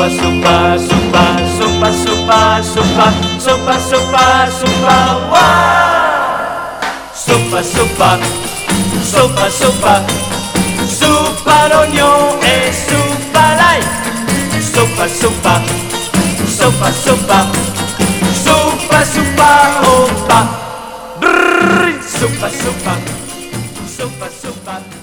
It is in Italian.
Sopa, sopa, sopa, sopa, sopa, sopa, sopa, sopa, sopa, wow! Sopa, sopa, sopa, sopa, sopa d'oignon et sopa l'ail. Sopa, sopa, sopa, sopa, sopa, sopa, opa. Brrr, sopa, sopa, sopa, sopa.